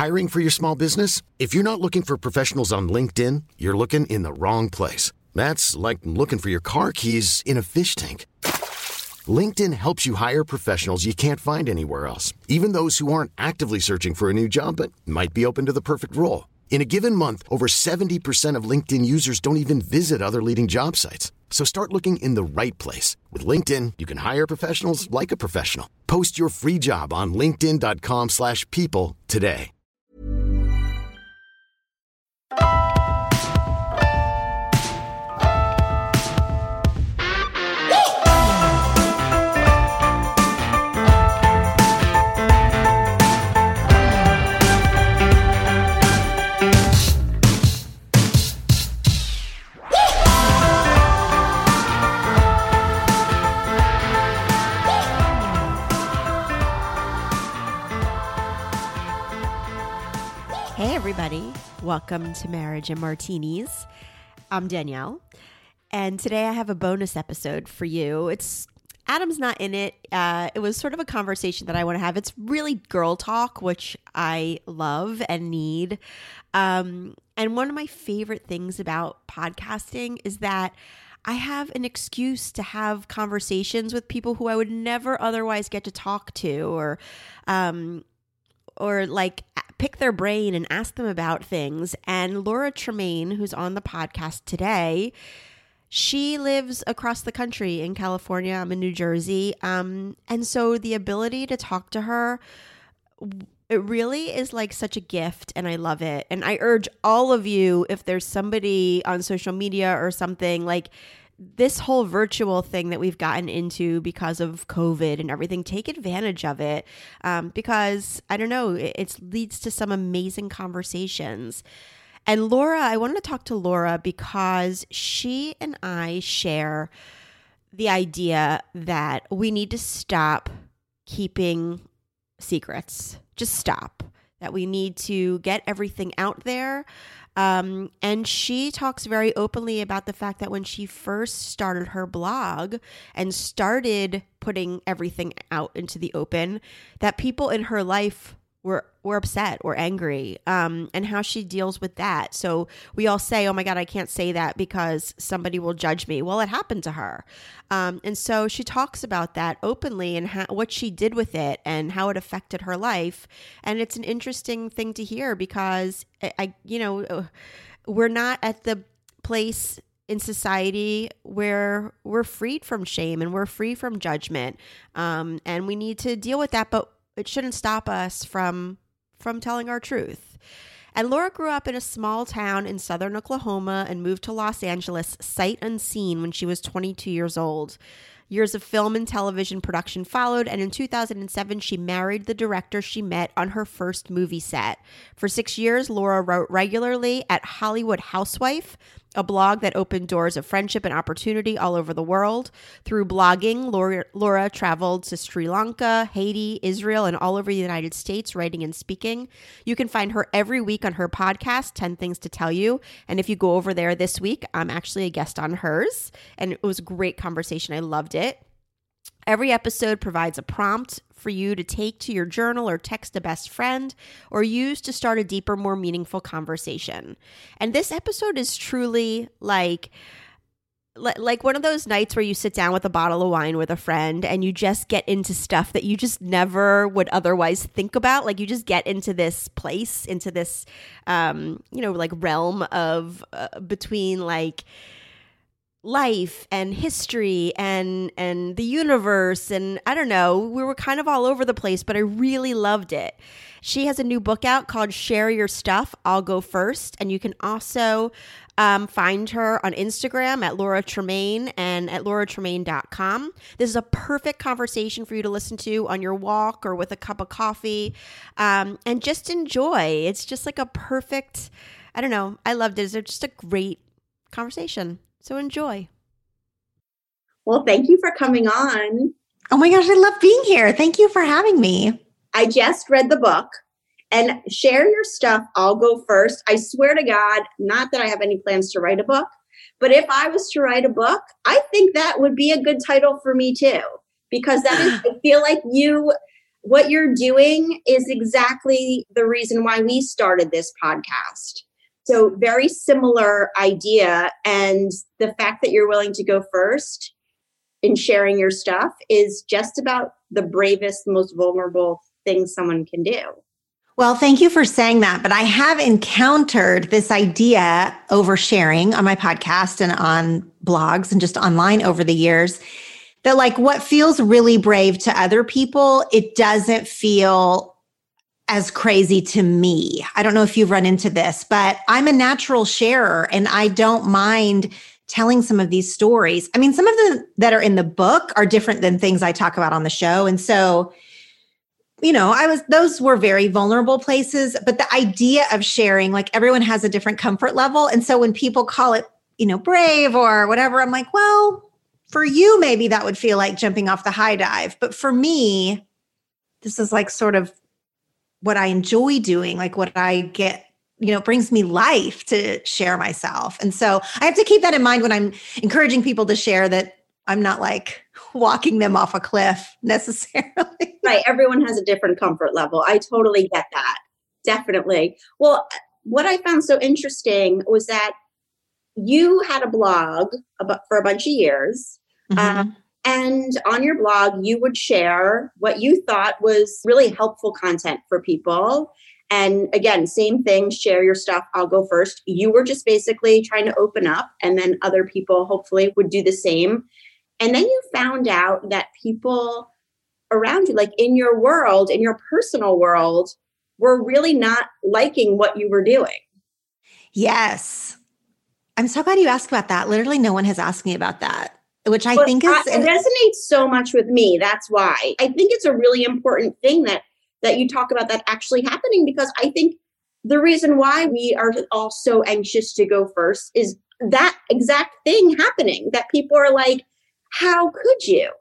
Hiring for your small business? If you're not looking for professionals on LinkedIn, you're looking in the wrong place. That's like looking for your car keys in a fish tank. LinkedIn helps you hire professionals you can't find anywhere else, even those who aren't actively searching for a new job but might be open to the perfect role. In a given month, over 70% of LinkedIn users don't even visit other leading job sites. So start looking in the right place. With LinkedIn, you can hire professionals like a professional. Post your free job on linkedin.com/people today. Hey everybody, welcome to Marriage and Martinis. I'm Danielle, and today I have a bonus episode for you. Adam's not in it. It was sort of a conversation that I want to have. It's really girl talk, which I love and need. And one of my favorite things about podcasting is that I have an excuse to have conversations with people who I would never otherwise get to talk to, or like pick their brain and ask them about things. And Laura Tremaine, who's on the podcast today, she lives across the country in California. I'm in New Jersey. And so the ability to talk to her, it really is like such a gift, and I love it. And I urge all of you, if there's somebody on social media or something, like this whole virtual thing that we've gotten into because of COVID and everything, take advantage of it, because I don't know, it leads to some amazing conversations. And Laura, I wanted to talk to Laura because she and I share the idea that we need to stop keeping secrets. Just stop. That we need to get everything out there. And she talks very openly about the fact that when she first started her blog and started putting everything out into the open, that people in her life were upset or angry, and how she deals with that. So we all say, oh my God, I can't say that because somebody will judge me. Well, it happened to her. And so she talks about that openly and what she did with it and how it affected her life. And it's an interesting thing to hear because we're not at the place in society where we're freed from shame and we're free from judgment. And we need to deal with that, but it shouldn't stop us from telling our truth. And Laura grew up in a small town in southern Oklahoma and moved to Los Angeles sight unseen when she was 22 years old. Years of film and television production followed, and in 2007, she married the director she met on her first movie set. For 6 years, Laura wrote regularly at Hollywood Housewife, a blog that opened doors of friendship and opportunity all over the world. Through blogging, Laura traveled to Sri Lanka, Haiti, Israel, and all over the United States, writing and speaking. You can find her every week on her podcast, 10 Things to Tell You. And if you go over there this week, I'm actually a guest on hers. And it was a great conversation. I loved it. Every episode provides a prompt for you to take to your journal or text a best friend or use to start a deeper, more meaningful conversation. And this episode is truly like one of those nights where you sit down with a bottle of wine with a friend and you just get into stuff that you just never would otherwise think about. Like you just get into this place, into this, like realm of between like life and history and the universe, and I don't know, we were kind of all over the place, but I really loved it. She has a new book out called Share Your Stuff, I'll Go First, and you can also find her on Instagram at Laura Tremaine and at lauratremaine.com. This is a perfect conversation for you to listen to on your walk or with a cup of coffee, and just enjoy. It's just like a perfect, I don't know, I loved it. It's just a great conversation. So enjoy. Well, thank you for coming on. Oh my gosh, I love being here. Thank you for having me. I just read the book, and Share Your Stuff, I'll Go First. I swear to God, not that I have any plans to write a book, but if I was to write a book, I think that would be a good title for me too, because that is, I feel like you what you're doing is exactly the reason why we started this podcast. So very similar idea. And the fact that you're willing to go first in sharing your stuff is just about the bravest, most vulnerable thing someone can do. Well, thank you for saying that. But I have encountered this idea over sharing on my podcast and on blogs and just online over the years that like what feels really brave to other people, it doesn't feel as crazy to me. I don't know if you've run into this, but I'm a natural sharer and I don't mind telling some of these stories. I mean, some of them that are in the book are different than things I talk about on the show. And so, you know, those were very vulnerable places, but the idea of sharing, like everyone has a different comfort level. And so when people call it, you know, brave or whatever, I'm like, well, for you, maybe that would feel like jumping off the high dive. But for me, this is like sort of what I enjoy doing, like what I get, you know, brings me life to share myself. And so I have to keep that in mind when I'm encouraging people to share, that I'm not like walking them off a cliff necessarily. Right. Everyone has a different comfort level. I totally get that. Definitely. Well, what I found so interesting was that you had a blog for a bunch of years. Mm-hmm. And on your blog, you would share what you thought was really helpful content for people. And again, same thing, share your stuff. I'll go first. You were just basically trying to open up, and then other people hopefully would do the same. And then you found out that people around you, like in your world, in your personal world, were really not liking what you were doing. Yes. I'm so glad you asked about that. Literally no one has asked me about that, which I think is... It resonates so much with me. That's why. I think it's a really important thing that you talk about that actually happening, because I think the reason why we are all so anxious to go first is that exact thing happening, that people are like, how could you?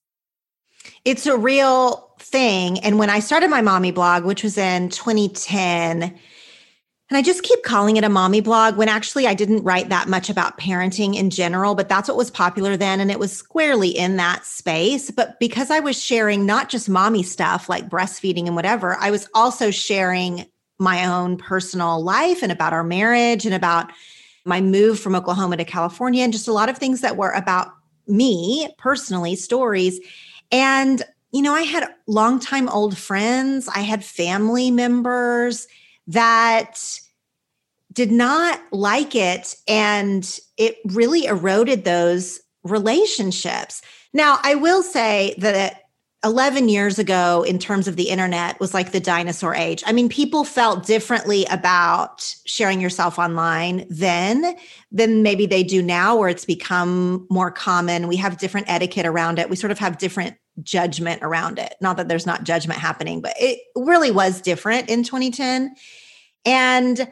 It's a real thing. And when I started my mommy blog, which was in 2010, and I just keep calling it a mommy blog when actually I didn't write that much about parenting in general, but that's what was popular then. And it was squarely in that space. But because I was sharing not just mommy stuff like breastfeeding and whatever, I was also sharing my own personal life and about our marriage and about my move from Oklahoma to California and just a lot of things that were about me personally, stories. And, you know, I had longtime old friends. I had family members that did not like it. And it really eroded those relationships. Now, I will say that 11 years ago, in terms of the internet, was like the dinosaur age. I mean, people felt differently about sharing yourself online then than maybe they do now, where it's become more common. We have different etiquette around it. We sort of have different judgment around it. Not that there's not judgment happening, but it really was different in 2010. And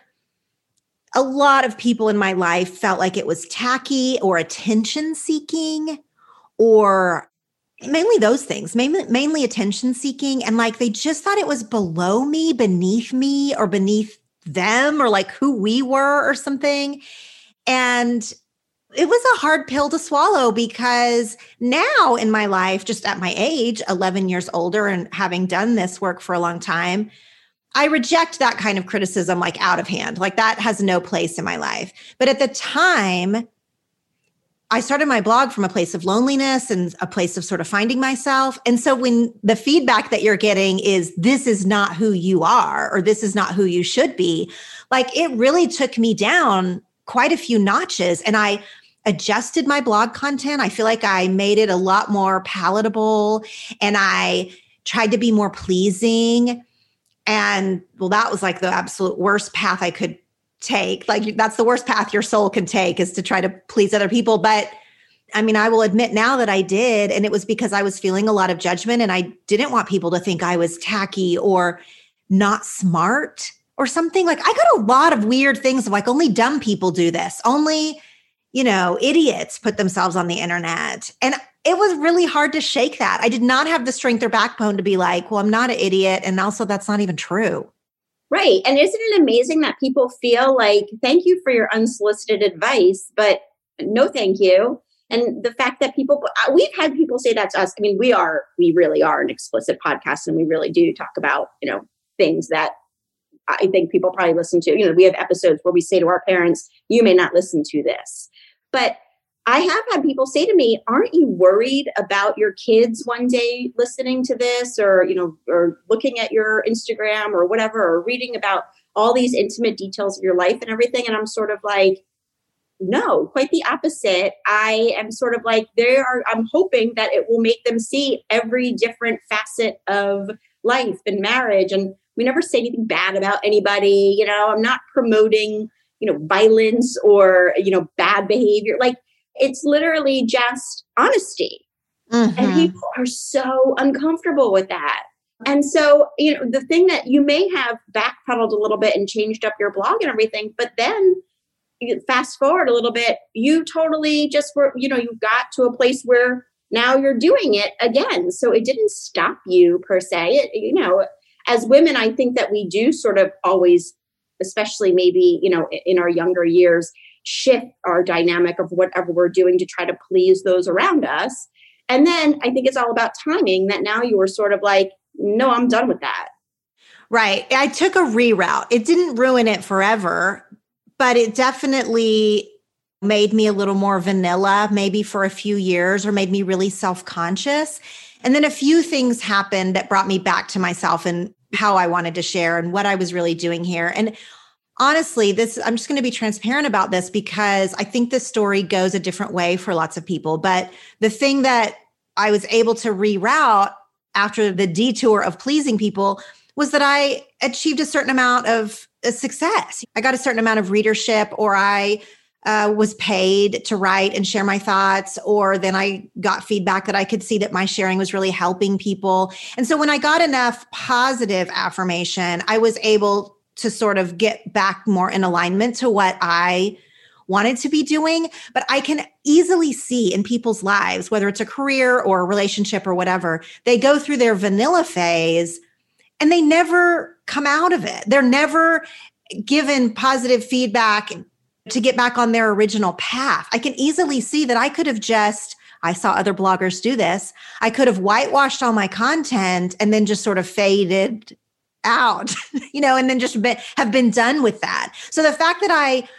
a lot of people in my life felt like it was tacky or attention seeking, or mainly those things, mainly attention seeking. And like, they just thought it was below me, beneath me, or beneath them, or like who we were or something. And it was a hard pill to swallow, because now in my life, just at my age, 11 years older and having done this work for a long time, I reject that kind of criticism like out of hand. Like that has no place in my life. But at the time, I started my blog from a place of loneliness and a place of sort of finding myself. And so when the feedback that you're getting is, this is not who you are, or this is not who you should be, like it really took me down quite a few notches. And I adjusted my blog content. I feel like I made it a lot more palatable, and I tried to be more pleasing. And well, that was like the absolute worst path I could take. Like that's the worst path your soul can take, is to try to please other people. But I mean, I will admit now that I did, and it was because I was feeling a lot of judgment, and I didn't want people to think I was tacky or not smart or something. Like I got a lot of weird things of like, only dumb people do this. Only, you know, idiots put themselves on the internet. And it was really hard to shake that. I did not have the strength or backbone to be like, well, I'm not an idiot. And also that's not even true. Right. And isn't it amazing that people feel like, thank you for your unsolicited advice, but no, thank you. And the fact that we've had people say that to us. I mean, we really are an explicit podcast, and we really do talk about, things that I think people probably listen to. We have episodes where we say to our parents, you may not listen to this. But I have had people say to me, aren't you worried about your kids one day listening to this, or looking at your Instagram or whatever, or reading about all these intimate details of your life and everything? And I'm sort of like, no, quite the opposite. I am sort of like, I'm hoping that it will make them see every different facet of life and marriage. And we never say anything bad about anybody. I'm not promoting, violence or, bad behavior. Like, it's literally just honesty. Mm-hmm. And people are so uncomfortable with that. And so, the thing that you may have backpedaled a little bit and changed up your blog and everything, but then you fast forward a little bit, you totally just were, you got to a place where now you're doing it again. So it didn't stop you per se. As women, I think that we do sort of always, especially maybe, in our younger years, shift our dynamic of whatever we're doing to try to please those around us. And then I think it's all about timing, that now you were sort of like, no, I'm done with that. Right. I took a reroute. It didn't ruin it forever, but it definitely made me a little more vanilla, maybe for a few years, or made me really self-conscious. And then a few things happened that brought me back to myself and how I wanted to share and what I was really doing here. And honestly, I'm just going to be transparent about this, because I think this story goes a different way for lots of people. But the thing that I was able to reroute after the detour of pleasing people was that I achieved a certain amount of success. I got a certain amount of readership, or I was paid to write and share my thoughts, or then I got feedback that I could see that my sharing was really helping people. And so when I got enough positive affirmation, I was able to sort of get back more in alignment to what I wanted to be doing. But I can easily see in people's lives, whether it's a career or a relationship or whatever, they go through their vanilla phase and they never come out of it. They're never given positive feedback to get back on their original path. I can easily see that I could have I saw other bloggers do this. I could have whitewashed all my content and then just sort of faded out, and then just have been done with that. So the fact that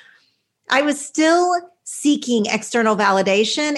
I was still seeking external validation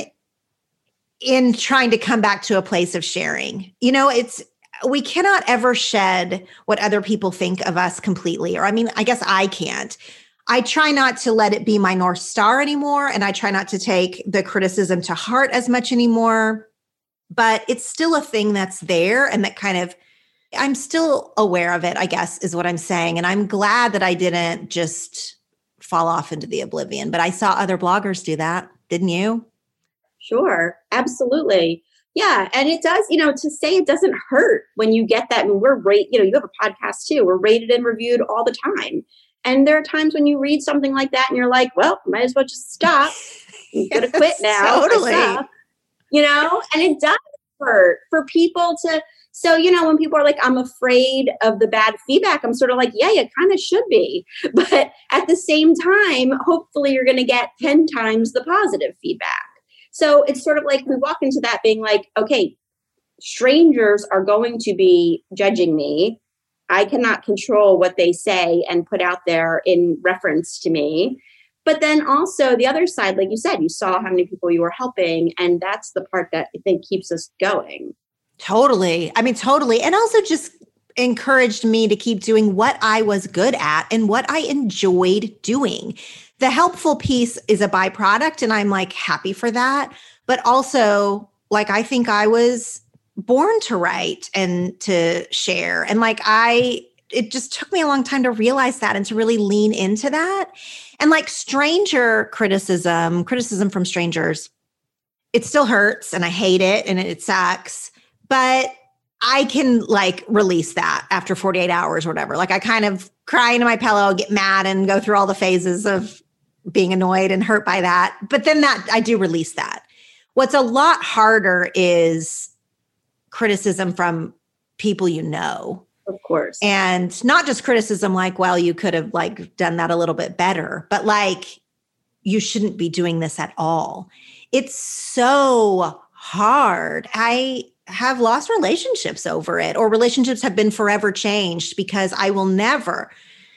in trying to come back to a place of sharing, we cannot ever shed what other people think of us completely. Or, I guess I can't. I try not to let it be my North Star anymore. And I try not to take the criticism to heart as much anymore, but it's still a thing that's there, and that kind of, I'm still aware of it, I guess, is what I'm saying. And I'm glad that I didn't just fall off into the oblivion, but I saw other bloggers do that. Didn't you? Sure. Absolutely. Yeah. And it does, to say it doesn't hurt when you get that. And we're you have a podcast too. We're rated and reviewed all the time. And there are times when you read something like that and you're like, well, might as well just stop. I'm going to quit now. Totally. And it does hurt for people to. So, when people are like, I'm afraid of the bad feedback, I'm sort of like, yeah, you kind of should be. But at the same time, hopefully you're going to get 10 times the positive feedback. So it's sort of like we walk into that being like, okay, strangers are going to be judging me. I cannot control what they say and put out there in reference to me. But then also the other side, like you said, you saw how many people you were helping. And that's the part that I think keeps us going. Totally. Totally. And also just encouraged me to keep doing what I was good at and what I enjoyed doing. The helpful piece is a byproduct, and I'm like happy for that. But also, like, I think I was born to write and to share. And it just took me a long time to realize that and to really lean into that. And like stranger criticism from strangers, it still hurts and I hate it and it sucks. But I can release that after 48 hours or whatever. Like I kind of cry into my pillow, get mad, and go through all the phases of being annoyed and hurt by that. But then I do release that. What's a lot harder is criticism from people you know. Of course. And not just criticism like, well, you could have done that a little bit better, but you shouldn't be doing this at all. it's so hard. I have lost relationships over it, or relationships have been forever changed because I will never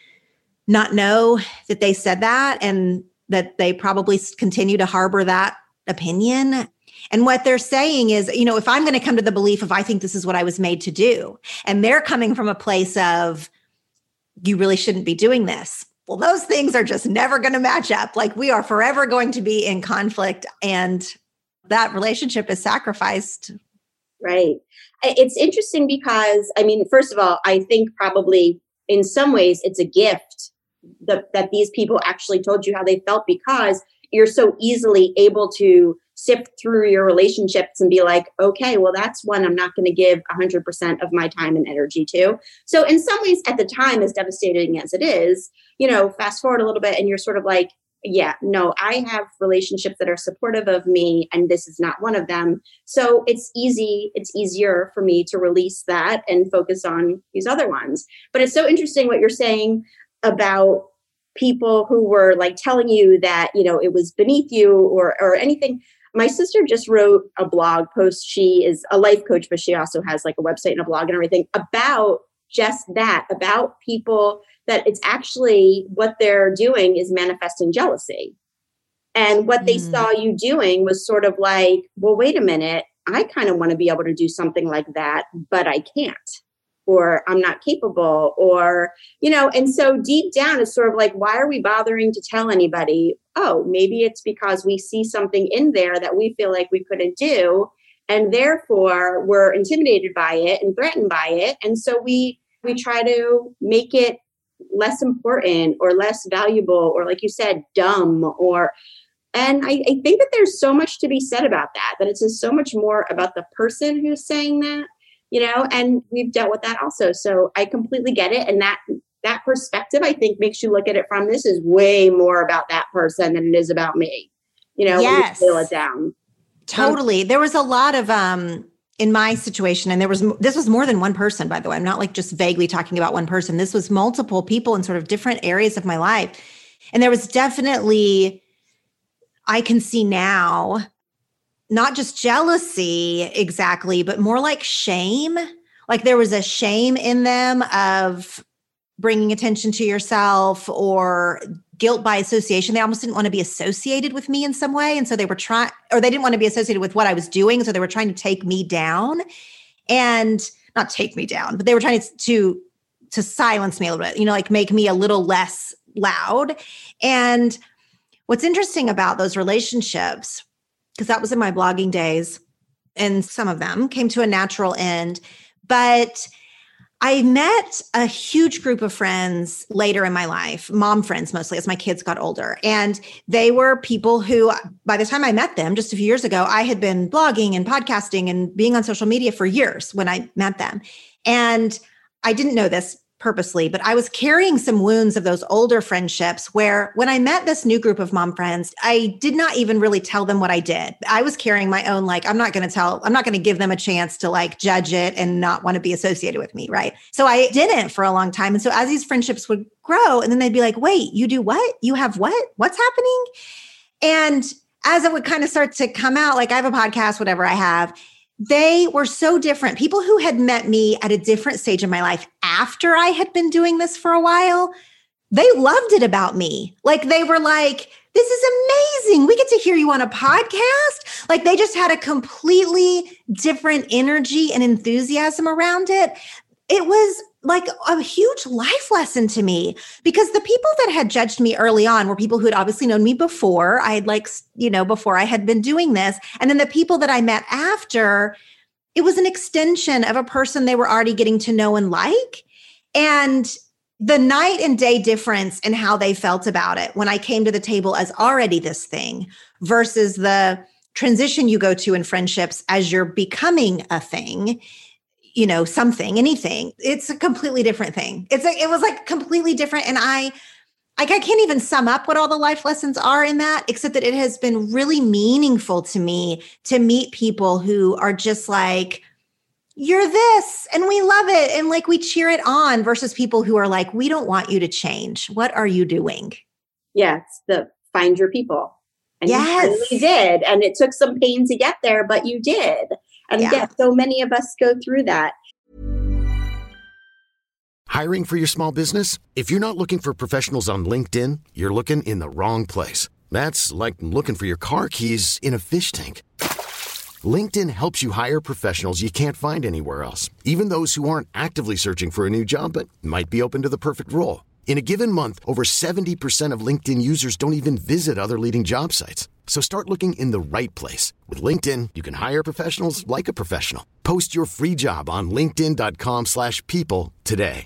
not know that they said that and that they probably continue to harbor that opinion. And what they're saying is, you know, if I'm going to come to the belief of, I think this is what I was made to do, and they're coming from a place of, you really shouldn't be doing this. Well, those things are just never going to match up. Like, we are forever going to be in conflict, and that relationship is sacrificed. Right. It's interesting because, I mean, first of all, I think probably in some ways it's a gift that these people actually told you how they felt, because you're so easily able to sift through your relationships and be like, okay, well, that's one I'm not going to give 100% of my time and energy to. So in some ways at the time, as devastating as it is, you know, fast forward a little bit and you're sort of like, yeah, no, I have relationships that are supportive of me, and this is not one of them. So it's easier for me to release that and focus on these other ones. But it's so interesting what you're saying about people who were like telling you that, you know, it was beneath you or anything. My sister just wrote a blog post. She is a life coach, but she also has like a website and a blog and everything about just that, about people that it's actually what they're doing is manifesting jealousy. And what they saw you doing was sort of like, well, wait a minute, I kind of want to be able to do something like that, but I can't, or I'm not capable, or, you know, and so deep down it's sort of like, why are we bothering to tell anybody? Oh, maybe it's because we see something in there that we feel like we couldn't do. And therefore we're intimidated by it and threatened by it. And so we try to make it less important or less valuable, or like you said, dumb, and I think that there's so much to be said about that it's just so much more about the person who's saying that, you know, and we've dealt with that also. So I completely get it. And that perspective, I think, makes you look at it from, this is way more about that person than it is about me, you know, yes. When you boil it down. Totally. There was a lot of, in my situation, and this was more than one person, by the way. I'm not like just vaguely talking about one person. This was multiple people in sort of different areas of my life. And there was definitely, I can see now, not just jealousy exactly, but more like shame. Like there was a shame in them of bringing attention to yourself, or guilt by association. They almost didn't want to be associated with me in some way. And so they were they didn't want to be associated with what I was doing. So they were trying to take me down, and not take me down, but they were trying to silence me a little bit, you know, like make me a little less loud. And what's interesting about those relationships, because that was in my blogging days, and some of them came to a natural end, but I met a huge group of friends later in my life, mom friends mostly, as my kids got older. And they were people who, by the time I met them just a few years ago, I had been blogging and podcasting and being on social media for years when I met them. And I didn't know this purposely, but I was carrying some wounds of those older friendships where when I met this new group of mom friends, I did not even really tell them what I did. I was carrying my own, like, I'm not going to give them a chance to like judge it and not want to be associated with me. Right. So I didn't for a long time. And so as these friendships would grow, and then they'd be like, wait, you do what? You have what? What's happening? And as it would kind of start to come out, like I have a podcast, whatever I have, they were so different. People who had met me at a different stage of my life after I had been doing this for a while, they loved it about me. Like they were like, this is amazing. We get to hear you on a podcast. Like they just had a completely different energy and enthusiasm around it. It was like a huge life lesson to me, because the people that had judged me early on were people who had obviously known me before I had before I had been doing this. And then the people that I met after, it was an extension of a person they were already getting to know and like. And the night and day difference in how they felt about it when I came to the table as already this thing versus the transition you go to in friendships as you're becoming a thing, you know, something, anything, it's a completely different thing. It was like completely different. And I can't even sum up what all the life lessons are in that, except that it has been really meaningful to me to meet people who are just like, you're this and we love it. And like, we cheer it on, versus people who are like, we don't want you to change. What are you doing? Yeah. It's the find your people. And you finally did. And it took some pain to get there, but you did. And so many of us go through that. Hiring for your small business? If you're not looking for professionals on LinkedIn, you're looking in the wrong place. That's like looking for your car keys in a fish tank. LinkedIn helps you hire professionals you can't find anywhere else, even those who aren't actively searching for a new job but might be open to the perfect role. In a given month, over 70% of LinkedIn users don't even visit other leading job sites. So start looking in the right place. With LinkedIn, you can hire professionals like a professional. Post your free job on linkedin.com/people today.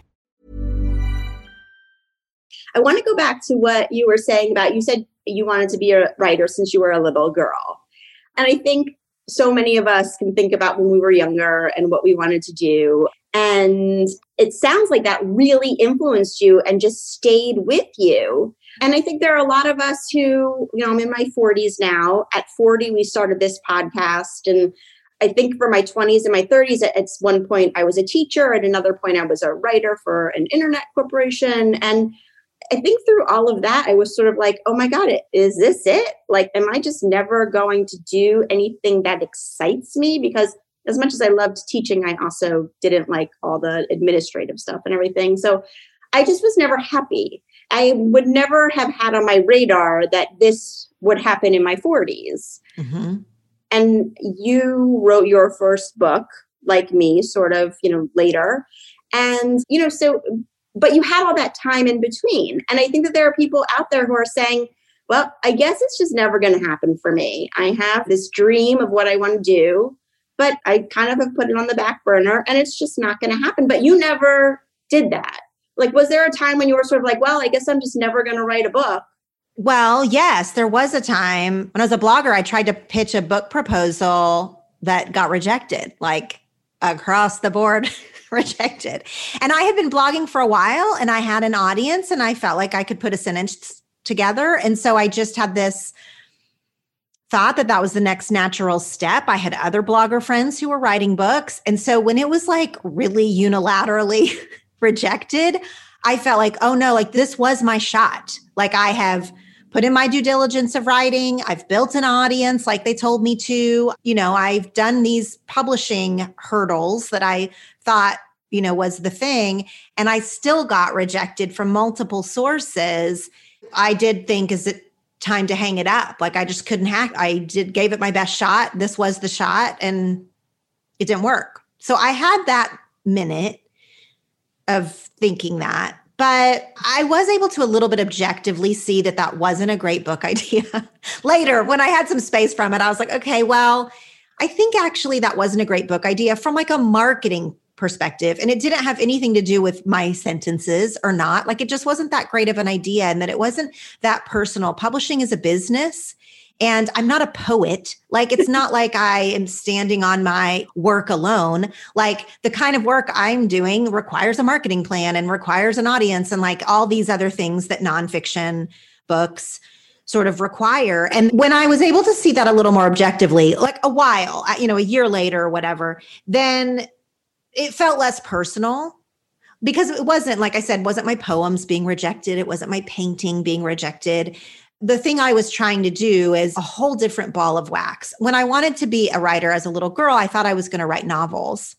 I want to go back to what you were saying about, you said you wanted to be a writer since you were a little girl. And I think so many of us can think about when we were younger and what we wanted to do. And it sounds like that really influenced you and just stayed with you. And I think there are a lot of us who, I'm in my 40s now. At 40, we started this podcast. And I think for my 20s and my 30s, at one point I was a teacher. At another point, I was a writer for an internet corporation. And I think through all of that, I was sort of like, oh my God, is this it? Like, am I just never going to do anything that excites me? Because as much as I loved teaching, I also didn't like all the administrative stuff and everything. So I just was never happy. I would never have had on my radar that this would happen in my 40s. Mm-hmm. And you wrote your first book, like me, sort of, later. And, but you had all that time in between. And I think that there are people out there who are saying, well, I guess it's just never going to happen for me. I have this dream of what I want to do, but I kind of have put it on the back burner and it's just not going to happen. But you never did that. Like, was there a time when you were sort of like, well, I guess I'm just never going to write a book? Well, yes, there was a time when I was a blogger, I tried to pitch a book proposal that got rejected, like across the board. Rejected. And I had been blogging for a while and I had an audience and I felt like I could put a sentence together. And so I just had this thought that was the next natural step. I had other blogger friends who were writing books. And so when it was like really unilaterally rejected, I felt like, oh no, like this was my shot. Like I have put in my due diligence of writing. I've built an audience like they told me to. I've done these publishing hurdles that I thought, was the thing. And I still got rejected from multiple sources. I did think, is it time to hang it up? Like I just couldn't hack. Gave it my best shot. This was the shot and it didn't work. So I had that minute of thinking that. But I was able to a little bit objectively see that wasn't a great book idea. Later, when I had some space from it, I was like, okay, well, I think actually that wasn't a great book idea from like a marketing perspective. And it didn't have anything to do with my sentences or not. Like it just wasn't that great of an idea and that it wasn't that personal. Publishing is a business. And I'm not a poet. Like, it's not like I am standing on my work alone. Like the kind of work I'm doing requires a marketing plan and requires an audience and like all these other things that nonfiction books sort of require. And when I was able to see that a little more objectively, like a year later or whatever, then it felt less personal. Because it wasn't, like I said, wasn't my poems being rejected. It wasn't my painting being rejected. The thing I was trying to do is a whole different ball of wax. When I wanted to be a writer as a little girl, I thought I was going to write novels.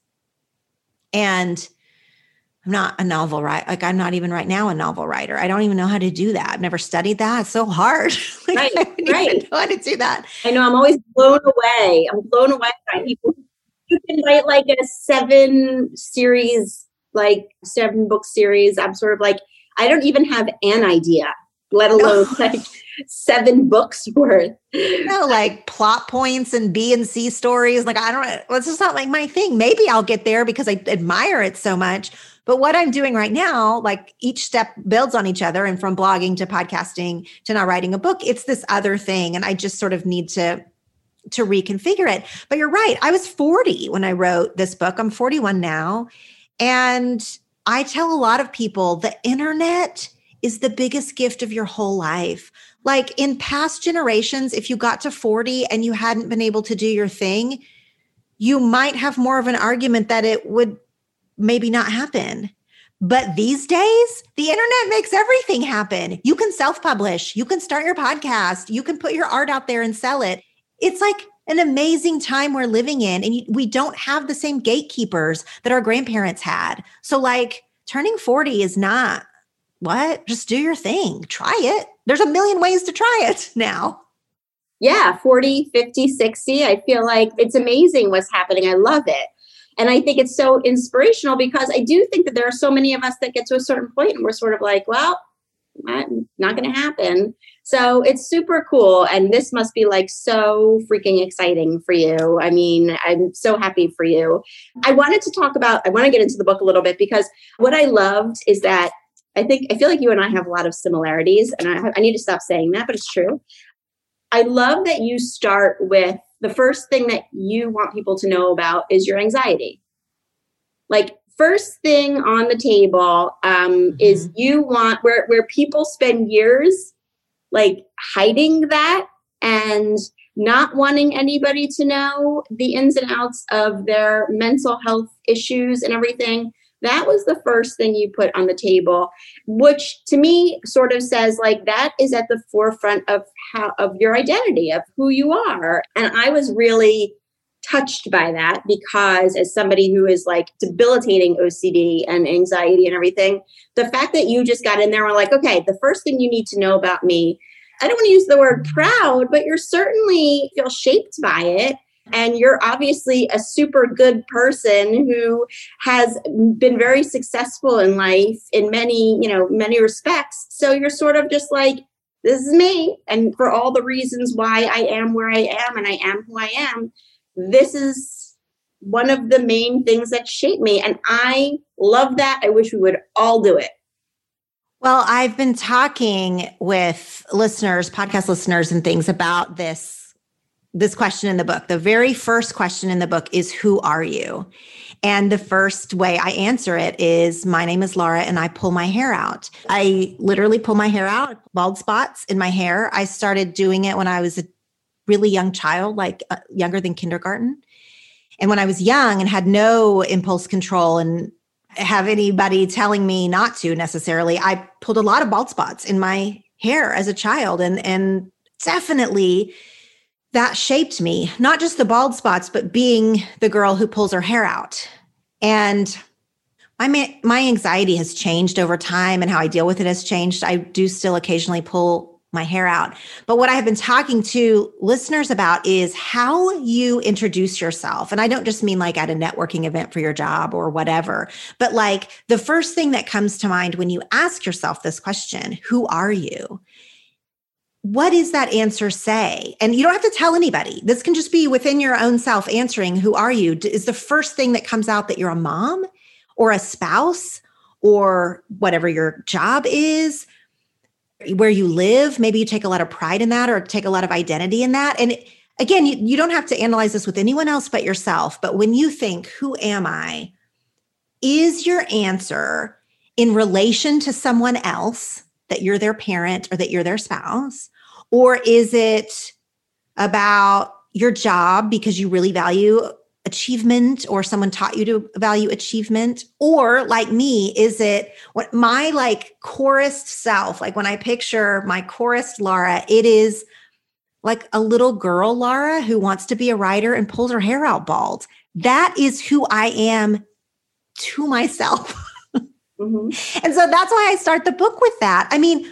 And I'm not a novel writer. Like I'm not even right now a novel writer. I don't even know how to do that. I've never studied that. It's so hard. Like, I don't even know how to do that. I know. I'm always blown away. I'm blown away by people. You can write like a 7-book series. I'm sort of like, I don't even have an idea, let alone like 7 books worth. Like plot points and B and C stories. Like, it's just not like my thing. Maybe I'll get there because I admire it so much. But what I'm doing right now, like each step builds on each other. And from blogging to podcasting to now writing a book, it's this other thing. And I just sort of need to reconfigure it. But you're right. I was 40 when I wrote this book. I'm 41 now. And I tell a lot of people the internet is the biggest gift of your whole life. Like in past generations, if you got to 40 and you hadn't been able to do your thing, you might have more of an argument that it would maybe not happen. But these days, the internet makes everything happen. You can self-publish, you can start your podcast, you can put your art out there and sell it. It's like an amazing time we're living in. And we don't have the same gatekeepers that our grandparents had. So like turning 40 is not what? Just do your thing. Try it. There's a million ways to try it now. Yeah, 40, 50, 60. I feel like it's amazing what's happening. I love it. And I think it's so inspirational because I do think that there are so many of us that get to a certain point and we're sort of like, well, not going to happen. So it's super cool. And this must be like so freaking exciting for you. I mean, I'm so happy for you. I want to get into the book a little bit because what I loved is that I feel like you and I have a lot of similarities, and I need to stop saying that, but it's true. I love that you start with the first thing that you want people to know about is your anxiety. Like first thing on the table is you want where people spend years like hiding that and not wanting anybody to know the ins and outs of their mental health issues and everything. That was the first thing you put on the table, which to me sort of says like that is at the forefront of your identity, of who you are. And I was really touched by that because as somebody who is like debilitating OCD and anxiety and everything, the fact that you just got in there and were like, okay, the first thing you need to know about me, I don't want to use the word proud, but you're certainly feel shaped by it. And you're obviously a super good person who has been very successful in life in many respects. So you're sort of just like, this is me. And for all the reasons why I am where I am and I am who I am, this is one of the main things that shape me. And I love that. I wish we would all do it. Well, I've been talking with listeners, podcast listeners and things about this question in the book. The very first question in the book is, who are you? And the first way I answer it is, my name is Laura and I pull my hair out. I literally pull my hair out, bald spots in my hair. I started doing it when I was a really young child, like younger than kindergarten. And when I was young and had no impulse control and have anybody telling me not to necessarily, I pulled a lot of bald spots in my hair as a child. And definitely that shaped me, not just the bald spots, but being the girl who pulls her hair out. And my anxiety has changed over time and how I deal with it has changed. I do still occasionally pull my hair out. But what I have been talking to listeners about is how you introduce yourself. And I don't just mean like at a networking event for your job or whatever, but like the first thing that comes to mind when you ask yourself this question, who are you? What does that answer say? And you don't have to tell anybody. This can just be within your own self answering, who are you? Is the first thing that comes out that you're a mom or a spouse or whatever your job is, where you live? Maybe you take a lot of pride in that or take a lot of identity in that. And again, you don't have to analyze this with anyone else but yourself. But when you think, who am I? Is your answer in relation to someone else, that you're their parent or that you're their spouse? Or is it about your job because you really value achievement or someone taught you to value achievement? Or like me, is it what my like chorused self, like when I picture my chorused Laura, it is like a little girl Laura who wants to be a writer and pulls her hair out bald. That is who I am to myself. Mm-hmm. And so that's why I start the book with that. I mean,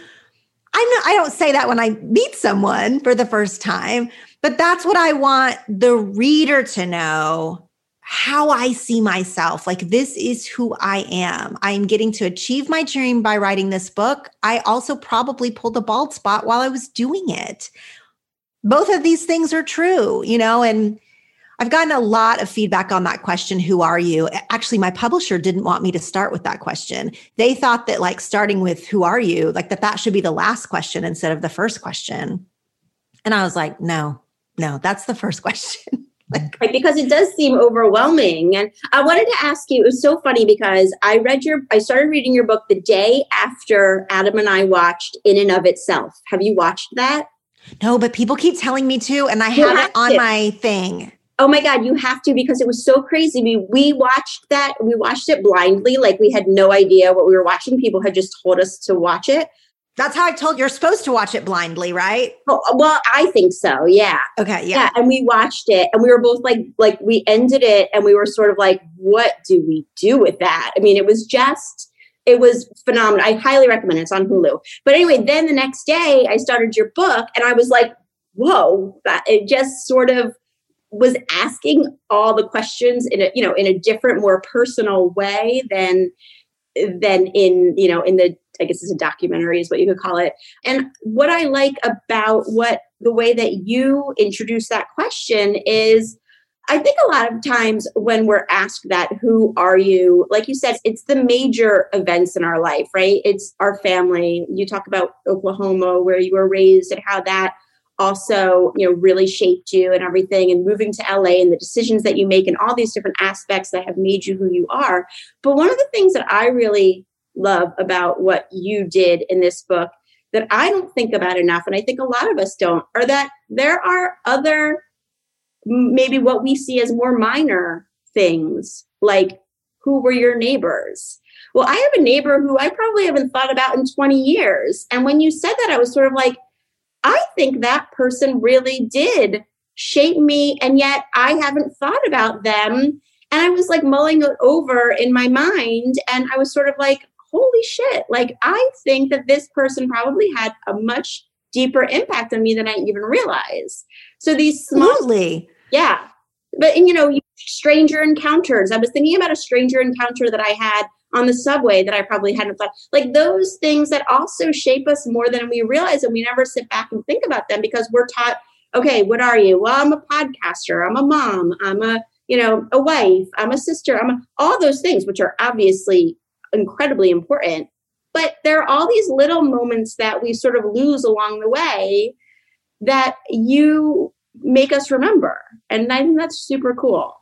I don't say that when I meet someone for the first time, but that's what I want the reader to know, how I see myself. Like, this is who I am. I am getting to achieve my dream by writing this book. I also probably pulled a bald spot while I was doing it. Both of these things are true, and I've gotten a lot of feedback on that question, who are you? Actually, my publisher didn't want me to start with that question. They thought that like starting with who are you, like that should be the last question instead of the first question. And I was like, no, that's the first question. Right, because it does seem overwhelming. And I wanted to ask you, it was so funny because I started reading your book the day after Adam and I watched In and of Itself. Have you watched that? No, but people keep telling me to, and I have it on my thing. Oh my God, you have to, because it was so crazy. We watched it blindly. Like we had no idea what we were watching. People had just told us to watch it. That's how I told you're supposed to watch it blindly, right? Oh, well, I think so. Yeah. Okay. Yeah. And we watched it and we were both like we ended it and we were sort of like, what do we do with that? I mean, it was phenomenal. I highly recommend it. It's on Hulu. But anyway, then the next day I started your book and I was like, whoa, it just sort of was asking all the questions in a different, more personal way than in the, I guess it's a documentary is what you could call it. And what I like about the way that you introduce that question is, I think a lot of times when we're asked that, who are you? Like you said, it's the major events in our life, right? It's our family. You talk about Oklahoma, where you were raised and how that also, really shaped you and everything, and moving to LA and the decisions that you make and all these different aspects that have made you who you are. But one of the things that I really love about what you did in this book that I don't think about enough, and I think a lot of us don't, are that there are other, maybe what we see as more minor things, like who were your neighbors? Well, I have a neighbor who I probably haven't thought about in 20 years. And when you said that, I was sort of like, I think that person really did shape me, and yet I haven't thought about them. And I was like mulling it over in my mind, and I was sort of like, holy shit, like I think that this person probably had a much deeper impact on me than I even realized. So these small, Absolutely. Yeah. But, stranger encounters. I was thinking about a stranger encounter that I had on the subway that I probably hadn't thought, like those things that also shape us more than we realize. And we never sit back and think about them because we're taught, okay, what are you? Well, I'm a podcaster. I'm a mom. I'm a wife. I'm a sister. All those things, which are obviously incredibly important. But there are all these little moments that we sort of lose along the way that you make us remember. And I think that's super cool.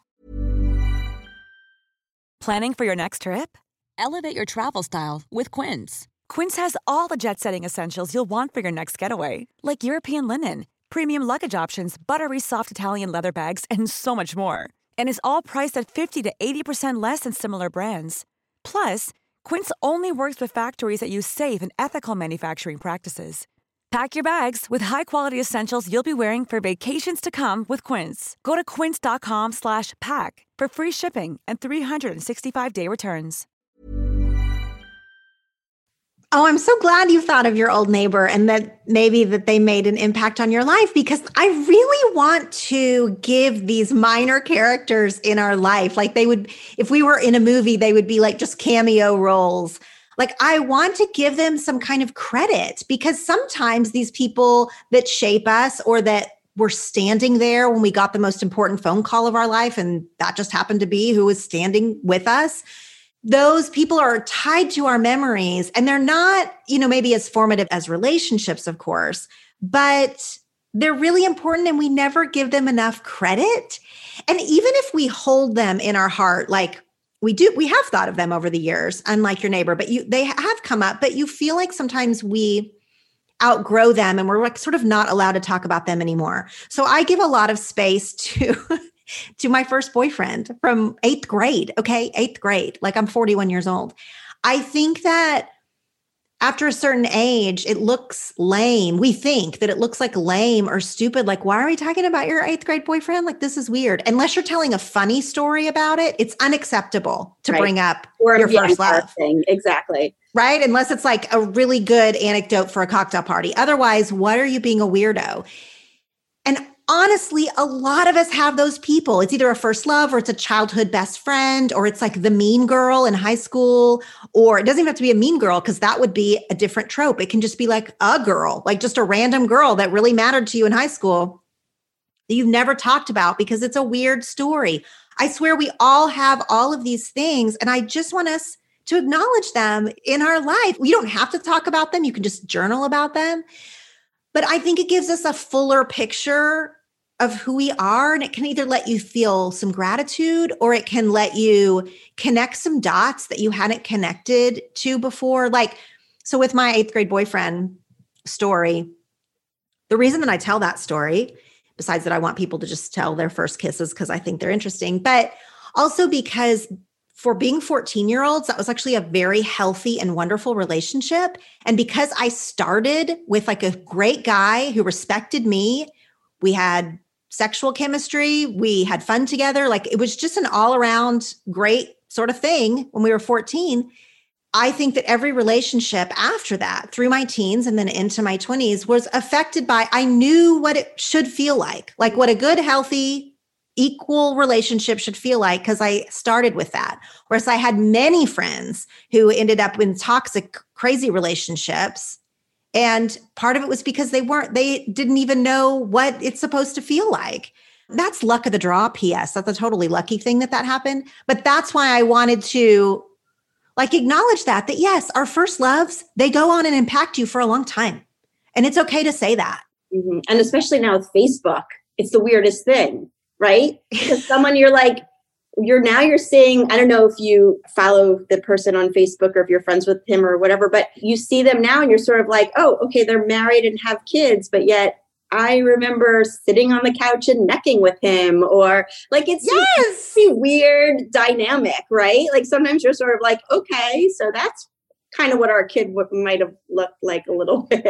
Planning for your next trip? Elevate your travel style with Quince. Quince has all the jet-setting essentials you'll want for your next getaway, like European linen, premium luggage options, buttery soft Italian leather bags, and so much more. And is all priced at 50 to 80% less than similar brands. Plus, Quince only works with factories that use safe and ethical manufacturing practices. Pack your bags with high-quality essentials you'll be wearing for vacations to come with Quince. Go to quince.com/pack for free shipping and 365-day returns. Oh, I'm so glad you thought of your old neighbor and that maybe that they made an impact on your life, because I really want to give these minor characters in our life, like they would, if we were in a movie, they would be like just cameo roles. Like I want to give them some kind of credit, because sometimes these people that shape us, or that were standing there when we got the most important phone call of our life, and that just happened to be who was standing with us, those people are tied to our memories, and they're not, maybe as formative as relationships, of course, but they're really important, and we never give them enough credit. And even if we hold them in our heart, like we have thought of them over the years, unlike your neighbor, but they have come up, but you feel like sometimes we outgrow them and we're like sort of not allowed to talk about them anymore. So I give a lot of space to my first boyfriend from 8th grade. Okay. 8th grade. Like I'm 41 years old. I think that after a certain age, it looks lame. We think that it looks like lame or stupid. Like, why are we talking about your 8th grade boyfriend? Like, this is weird. Unless you're telling a funny story about it, it's unacceptable to bring up your first love. Exactly. Right? Unless it's like a really good anecdote for a cocktail party. Otherwise, what are you being a weirdo? And honestly, a lot of us have those people. It's either a first love, or it's a childhood best friend, or it's like the mean girl in high school, or it doesn't even have to be a mean girl, because that would be a different trope. It can just be like a girl, like just a random girl that really mattered to you in high school that you've never talked about because it's a weird story. I swear we all have all of these things, and I just want us to acknowledge them in our life. You don't have to talk about them. You can just journal about them. But I think it gives us a fuller picture of who we are. And it can either let you feel some gratitude, or it can let you connect some dots that you hadn't connected to before. Like, so with my 8th grade boyfriend story, the reason that I tell that story, besides that I want people to just tell their first kisses because I think they're interesting, but also because for being 14-year-olds, that was actually a very healthy and wonderful relationship. And because I started with like a great guy who respected me, we had sexual chemistry, we had fun together. Like it was just an all around great sort of thing when we were 14. I think that every relationship after that, through my teens and then into my 20s, was affected by, I knew what it should feel like what a good, healthy, equal relationship should feel like, because I started with that. Whereas I had many friends who ended up in toxic, crazy relationships. And part of it was because they didn't even know what it's supposed to feel like. That's luck of the draw, P.S. That's a totally lucky thing that happened. But that's why I wanted to acknowledge that yes, our first loves, they go on and impact you for a long time. And it's okay to say that. Mm-hmm. And especially now with Facebook, it's the weirdest thing, right? Because someone you're seeing, I don't know if you follow the person on Facebook or if you're friends with him or whatever, but you see them now and you're sort of like, oh, okay, they're married and have kids, but yet I remember sitting on the couch and necking with him, or it's a weird dynamic, right? Like sometimes you're sort of like, okay, so that's kind of what our kid might have looked like a little bit.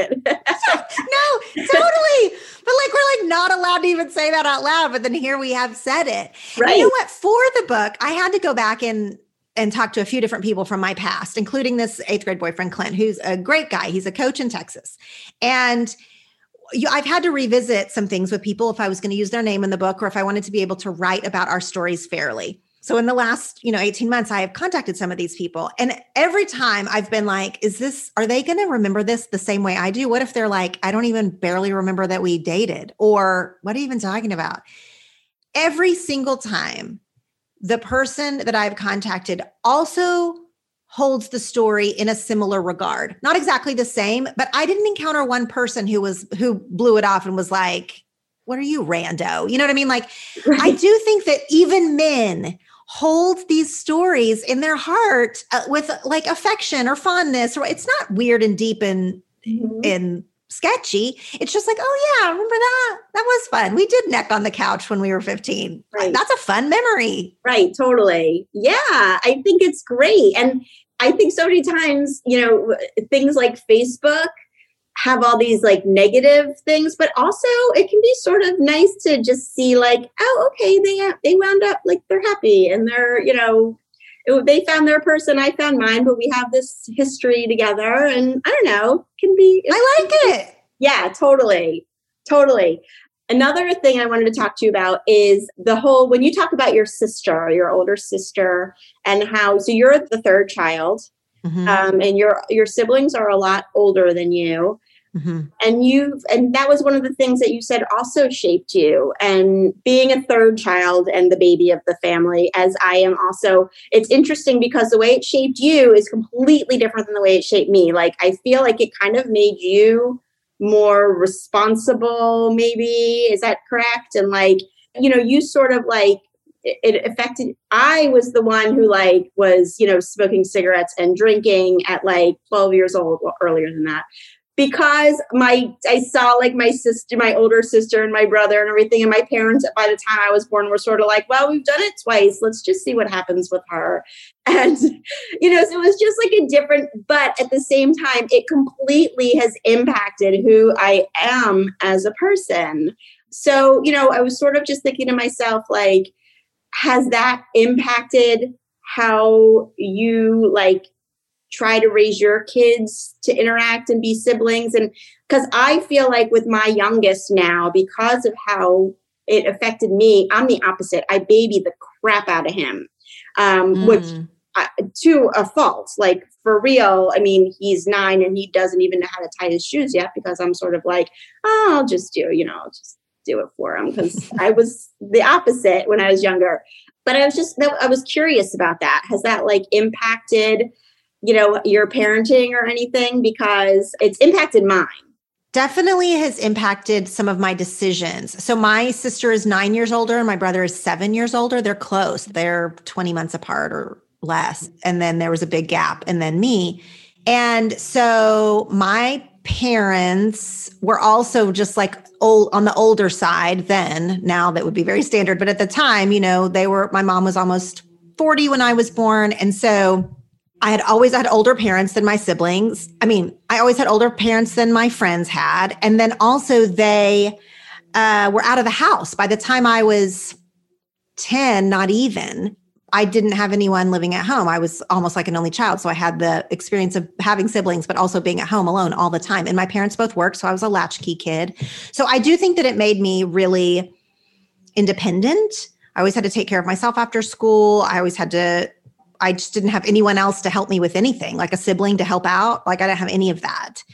No, totally. But we're not allowed to even say that out loud, but then here we have said it. Right. And you know what? For the book, I had to go back and talk to a few different people from my past, including this 8th grade boyfriend, Clint, who's a great guy. He's a coach in Texas. And I've had to revisit some things with people if I was going to use their name in the book or if I wanted to be able to write about our stories fairly. So in the last, 18 months, I have contacted some of these people. And every time I've been like, are they going to remember this the same way I do? What if they're like, I don't even barely remember that we dated, or what are you even talking about? Every single time, the person that I've contacted also holds the story in a similar regard. Not exactly the same, but I didn't encounter one person who blew it off and was like, what are you, rando? You know what I mean? Right. I do think that even men hold these stories in their heart with affection or fondness, or it's not weird and deep and sketchy. It's just like, oh yeah, remember that? That was fun. We did neck on the couch when we were 15. Right. That's a fun memory. Right. Totally. Yeah. I think it's great. And I think so many times, things like Facebook have all these negative things, but also it can be sort of nice to just see oh, okay, they wound up they're happy and they're, they found their person, I found mine, but we have this history together, and I don't know, can be. I like it. Yeah, totally. Totally. Another thing I wanted to talk to you about is the whole, when you talk about your sister, your older sister, and how, so you're the third child, and your siblings are a lot older than you. Mm-hmm. And that was one of the things that you said also shaped you, and being a third child and the baby of the family, as I am also. It's interesting because the way it shaped you is completely different than the way it shaped me. I feel like it kind of made you more responsible, maybe. Is that correct? And you sort of it affected. I was the one who was, smoking cigarettes and drinking at 12 years old, well, earlier than that. Because I saw my sister, my older sister and my brother and everything. And my parents, by the time I was born, were sort of well, we've done it twice. Let's just see what happens with her. And, so it was just a different, but at the same time, it completely has impacted who I am as a person. So, I was sort of just thinking to myself, has that impacted how you try to raise your kids to interact and be siblings? And because I feel with my youngest now, because of how it affected me, I'm the opposite. I baby the crap out of him, which to a fault, for real. I mean, he's 9 and he doesn't even know how to tie his shoes yet, because I'm sort of oh, I'll just do, just do it for him. Because I was the opposite when I was younger. But I was curious about that. Has that impacted your parenting or anything? Because it's impacted mine. Definitely has impacted some of my decisions. So my sister is 9 years older and my brother is 7 years older. They're close. They're 20 months apart or less. And then there was a big gap, and then me. And so my parents were also just like old on the older side then. Now that would be very standard. But at the time, my mom was almost 40 when I was born. And so I had always had older parents than my siblings. I mean, I always had older parents than my friends had. And then also they were out of the house. By the time I was 10, not even, I didn't have anyone living at home. I was almost like an only child. So I had the experience of having siblings, but also being at home alone all the time. And my parents both worked. So I was a latchkey kid. So I do think that it made me really independent. I always had to take care of myself after school. I just didn't have anyone else to help me with anything, like a sibling to help out. Like I didn't have any of that.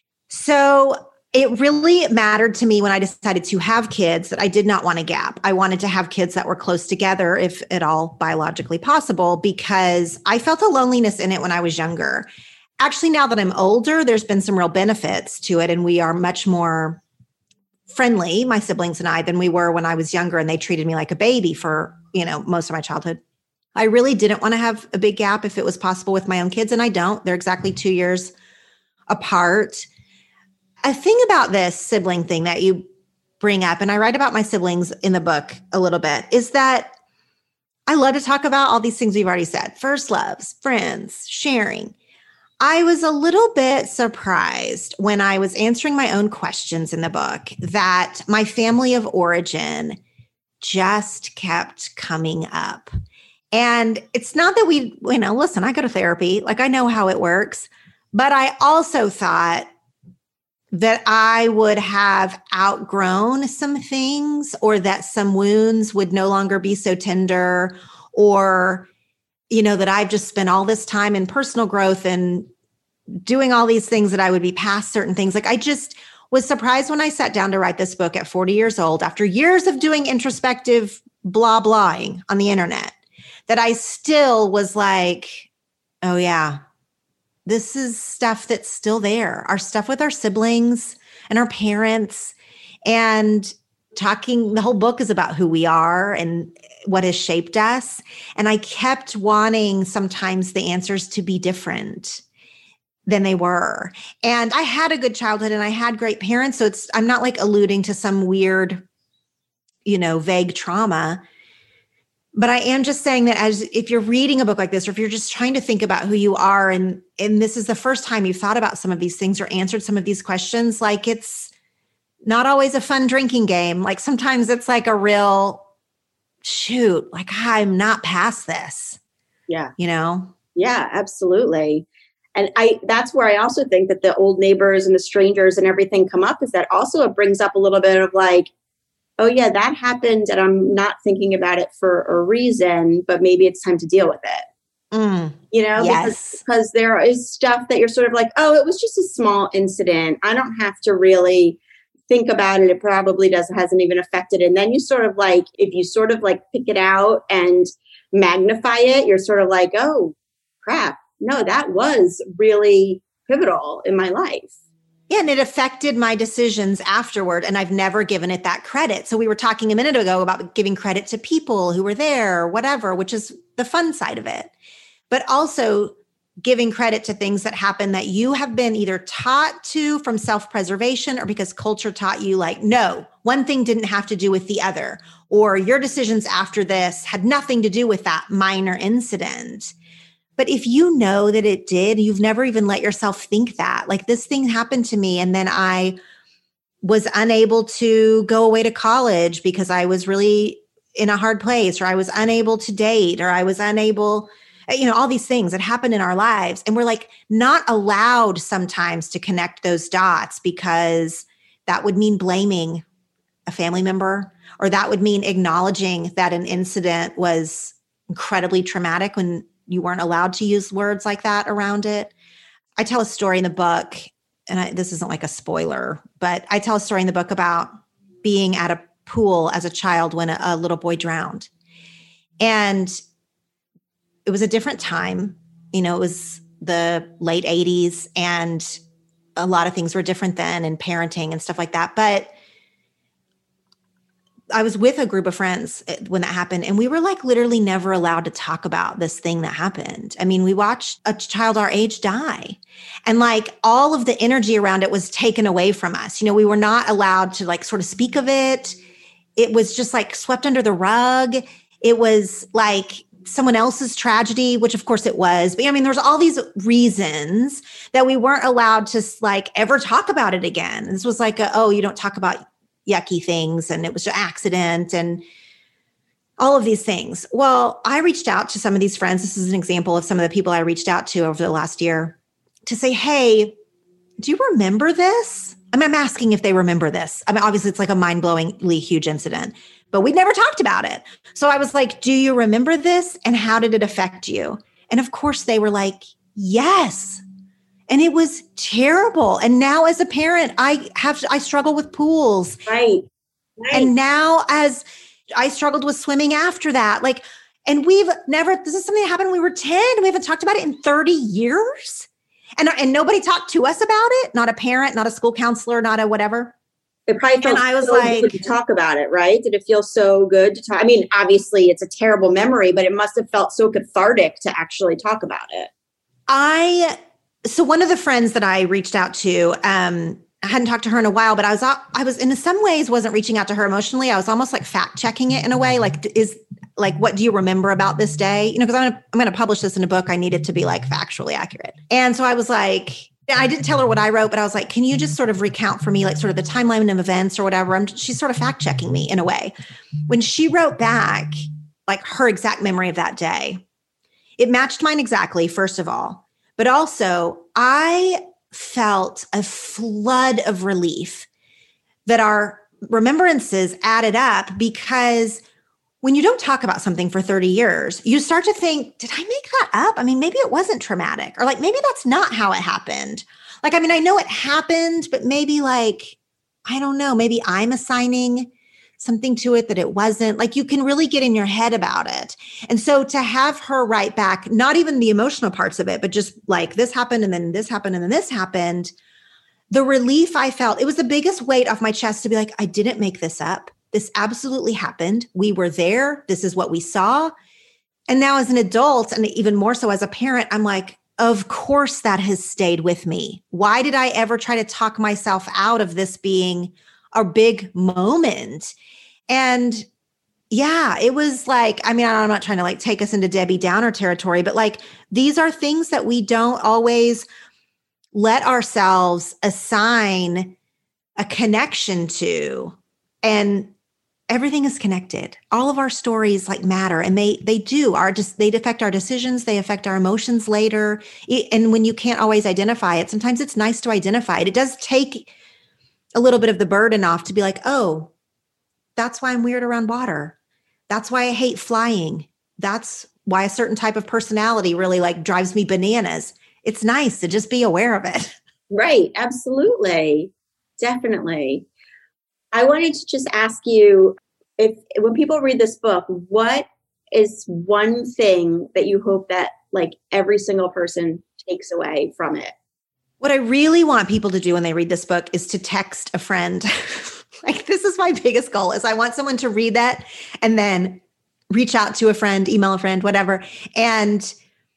So it really mattered to me when I decided to have kids that I did not want a gap. I wanted to have kids that were close together, if at all biologically possible, because I felt a loneliness in it when I was younger. Actually, now that I'm older, there's been some real benefits to it. And we are much more friendly, my siblings and I, than we were when I was younger. And they treated me like a baby for, most of my childhood. I really didn't want to have a big gap if it was possible with my own kids. And I don't. They're exactly 2 years apart. A thing about this sibling thing that you bring up, and I write about my siblings in the book a little bit, is that I love to talk about all these things we've already said. First loves, friends, sharing. I was a little bit surprised when I was answering my own questions in the book that my family of origin just kept coming up. And it's not that listen, I go to therapy, like I know how it works, but I also thought that I would have outgrown some things, or that some wounds would no longer be so tender, or, that I've just spent all this time in personal growth and doing all these things that I would be past certain things. Like I just was surprised when I sat down to write this book at 40 years old, after years of doing introspective blah blahing on the internet, that I still was like, oh yeah, this is stuff that's still there. Our stuff with our siblings and our parents, and the whole book is about who we are and what has shaped us. And I kept wanting sometimes the answers to be different than they were. And I had a good childhood and I had great parents. So I'm not like alluding to some weird, vague trauma. But I am just saying that if you're reading a book like this, or if you're just trying to think about who you are, and this is the first time you've thought about some of these things or answered some of these questions, like it's not always a fun drinking game. Like sometimes it's like a real shoot, like I'm not past this. Yeah. Yeah, absolutely. And that's where I also think that the old neighbors and the strangers and everything come up, is that also it brings up a little bit of like, oh yeah, that happened and I'm not thinking about it for a reason, but maybe it's time to deal with it. Yes. Because there is stuff that you're sort of like, oh, it was just a small incident. I don't have to really think about it. It probably hasn't even affected it. And then you sort of like, if you sort of like pick it out and magnify it, you're sort of like, oh crap, no, that was really pivotal in my life. Yeah, and it affected my decisions afterward, and I've never given it that credit. So we were talking a minute ago about giving credit to people who were there or whatever, which is the fun side of it. But also giving credit to things that happen that you have been either taught to from self-preservation, or because culture taught you like, no, one thing didn't have to do with the other, or your decisions after this had nothing to do with that minor incident. But if you know that it did, you've never even let yourself think that. Like this thing happened to me, and then I was unable to go away to college because I was really in a hard place, or I was unable to date, or I was unable, all these things that happen in our lives. And we're like not allowed sometimes to connect those dots, because that would mean blaming a family member, or that would mean acknowledging that an incident was incredibly traumatic when you weren't allowed to use words like that around it. I tell a story in the book, and this isn't like a spoiler, but I tell a story in the book about being at a pool as a child when a little boy drowned. And it was a different time. It was the late 80s, and a lot of things were different then, and parenting and stuff like that. But I was with a group of friends when that happened, and we were like literally never allowed to talk about this thing that happened. I mean, we watched a child our age die, and like all of the energy around it was taken away from us. You know, we were not allowed to like sort of speak of it. It was just like swept under the rug. It was like someone else's tragedy, which of course it was. But I mean, there's all these reasons that we weren't allowed to like ever talk about it again. This was like, oh, you don't talk about yucky things, and it was an accident and all of these things. Well, I reached out to some of these friends. This is an example of some of the people I reached out to over the last year to say, hey, do you remember this? I mean, I'm asking if they remember this. I mean, obviously it's like a mind-blowingly huge incident, but we'd never talked about it. So I was like, do you remember this? And how did it affect you? And of course they were like, yes. And it was terrible. And now as a parent, I struggle with pools. Right. And now as I struggled with swimming after that, like, and this is something that happened when we were 10. And we haven't talked about it in 30 years. And nobody talked to us about it. Not a parent, not a school counselor, not a whatever. It probably felt I was so like, good to talk about it, right? Did it feel so good to talk? I mean, obviously it's a terrible memory, but it must have felt so cathartic to actually talk about it. So one of the friends that I reached out to, I hadn't talked to her in a while, but I was in some ways wasn't reaching out to her emotionally. I was almost like fact checking it in a way, what do you remember about this day? You know, because I'm going to publish this in a book. I need it to be like factually accurate. And so I was like, I didn't tell her what I wrote, but I was like, can you just sort of recount for me, like sort of the timeline of events or whatever? She's sort of fact checking me in a way. When she wrote back, like her exact memory of that day, it matched mine exactly, first of all. But also I felt a flood of relief that our remembrances added up, because when you don't talk about something for 30 years, you start to think, did I make that up? I mean, maybe it wasn't traumatic, or like, maybe that's not how it happened. Like, I mean, I know it happened, but maybe like, I don't know, maybe I'm assigning something to it that it wasn't. Like, you can really get in your head about it. And so to have her write back, not even the emotional parts of it, but just like this happened and then this happened and then this happened, the relief I felt, it was the biggest weight off my chest to be like, I didn't make this up. This absolutely happened. We were there. This is what we saw. And now as an adult, and even more so as a parent, I'm like, of course that has stayed with me. Why did I ever try to talk myself out of this being a big moment? And yeah, it was like, I mean, I'm not trying to like take us into Debbie Downer territory, but like, these are things that we don't always let ourselves assign a connection to. And everything is connected. All of our stories like matter, and they do. They affect our decisions. They affect our emotions later. And when you can't always identify it, sometimes it's nice to identify it. It does take a little bit of the burden off to be like, oh, that's why I'm weird around water. That's why I hate flying. That's why a certain type of personality really like drives me bananas. It's nice to just be aware of it. Right. Absolutely. Definitely. I wanted to just ask you, if when people read this book, what is one thing that you hope that like every single person takes away from it? What I really want people to do when they read this book is to text a friend. Like, this is my biggest goal, is I want someone to read that and then reach out to a friend, email a friend, whatever, and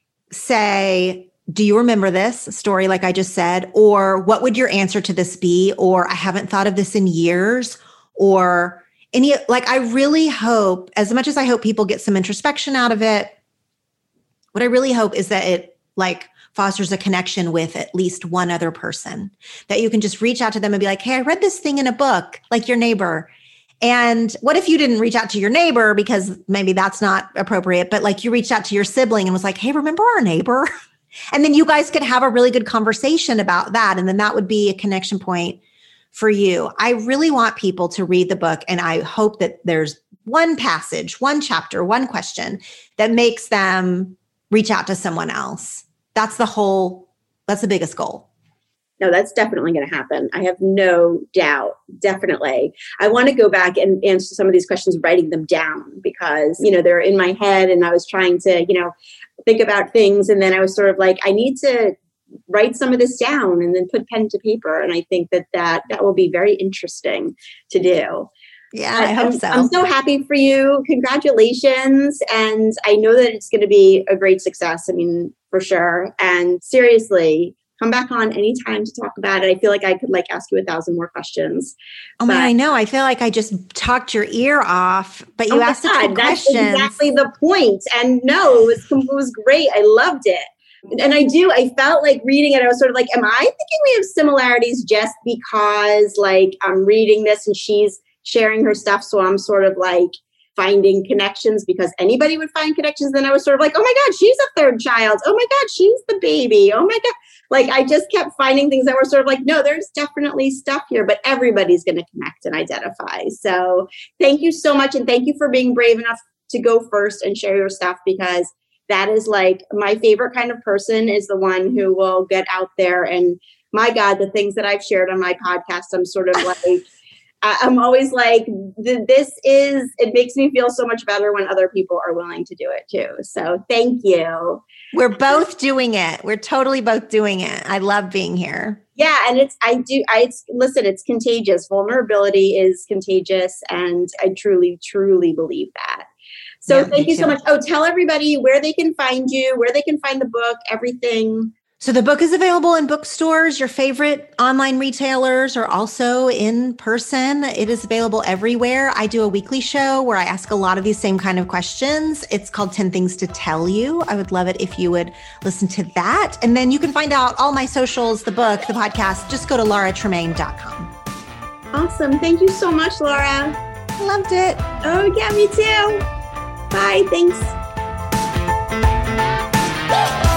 say, do you remember this story like I just said? Or what would your answer to this be? Or I haven't thought of this in years. Or any, like, I really hope, as much as I hope people get some introspection out of it, what I really hope is that it like fosters a connection with at least one other person, that you can just reach out to them and be like, hey, I read this thing in a book, like your neighbor. And what if you didn't reach out to your neighbor because maybe that's not appropriate, but like you reached out to your sibling and was like, hey, remember our neighbor? And then you guys could have a really good conversation about that. And then that would be a connection point for you. I really want people to read the book. And I hope that there's one passage, one chapter, one question that makes them reach out to someone else. That's the biggest goal. No, that's definitely going to happen. I have no doubt. Definitely. I want to go back and answer some of these questions, writing them down, because, they're in my head and I was trying to, think about things. And then I was sort of like, I need to write some of this down and then put pen to paper. And I think that will be very interesting to do. Yeah, I hope so. I'm so happy for you. Congratulations. And I know that it's going to be a great success. I mean, for sure. And seriously, come back on anytime to talk about it. I feel like I could ask you 1,000 more questions. Oh my, I know. I feel like I just talked your ear off, but you asked such good questions. That's exactly the point. And no, it was great. I loved it. And I felt like reading it, I was sort of like, am I thinking we have similarities just because I'm reading this and she's sharing her stuff? So I'm sort of finding connections because anybody would find connections. Then I was sort of like, oh my God, she's a third child. Oh my God, she's the baby. Oh my God. I just kept finding things that were sort of no, there's definitely stuff here, but everybody's going to connect and identify. So thank you so much. And thank you for being brave enough to go first and share your stuff, because that is my favorite kind of person is the one who will get out there. And my God, the things that I've shared on my podcast, I'm sort of I'm always it makes me feel so much better when other people are willing to do it too. So thank you. We're both doing it. We're totally both doing it. I love being here. Yeah. And listen, it's contagious. Vulnerability is contagious. And I truly, truly believe that. So thank you so much. Oh, tell everybody where they can find you, where they can find the book, everything. So the book is available in bookstores. Your favorite online retailers are also in person. It is available everywhere. I do a weekly show where I ask a lot of these same kind of questions. It's called 10 Things to Tell You. I would love it if you would listen to that. And then you can find out all my socials, the book, the podcast. Just go to lauratremaine.com. Awesome. Thank you so much, Laura. Loved it. Oh, yeah, me too. Bye. Thanks.